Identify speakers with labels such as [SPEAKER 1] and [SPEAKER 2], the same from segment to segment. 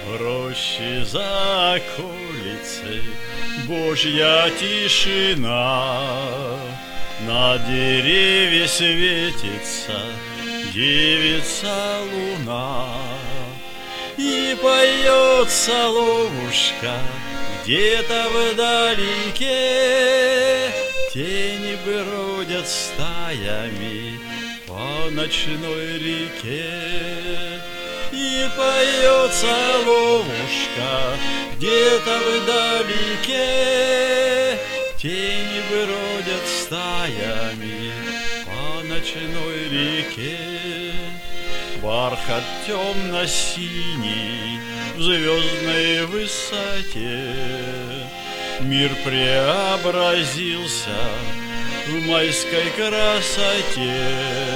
[SPEAKER 1] Рощи за околицей Божья тишина, на дереве светится девица луна, и поет соловушка где-то вдалеке. Тени бродят стаями по ночной реке, и поет соловушка где-то вдалеке. Тени бродят стаями по ночной реке. Бархат темно-синий в звездной высоте, мир преобразился в майской красоте.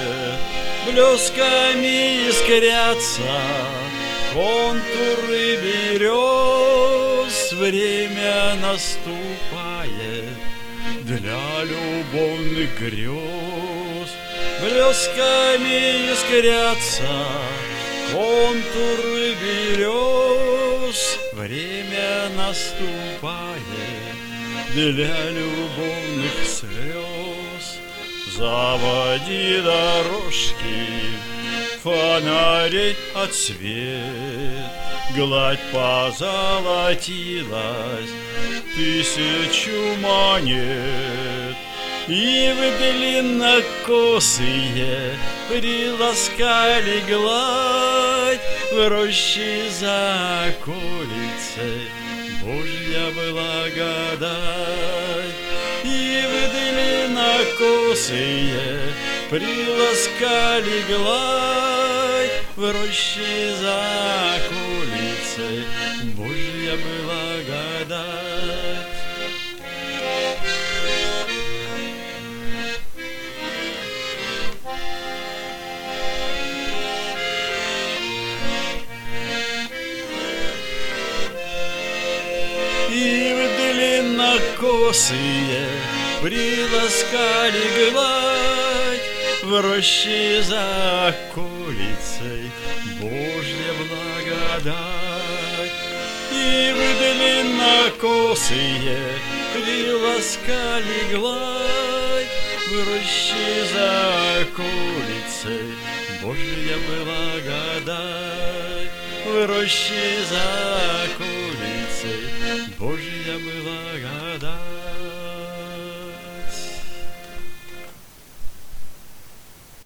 [SPEAKER 1] Блесками искрятся контуры берез, время наступает для любовных грез. Блесками искрятся контуры берез, время наступает для любовных слез. Заводи дорожки, фонарей отсвет, гладь позолотилась тысячу монет, и вы длиннокосые приласкали гладь. В роще за околицей Божья благодать, и вы длиннокосые приласкали гладь. В роще за околицей Божья благодать. И вы длиннокосые приласкали гладь. В роще за околицей Божья благодать, и вы длиннокосые приласкали гладь. В роще за околицей Божья благодать. В роще за околицей Божья благодать.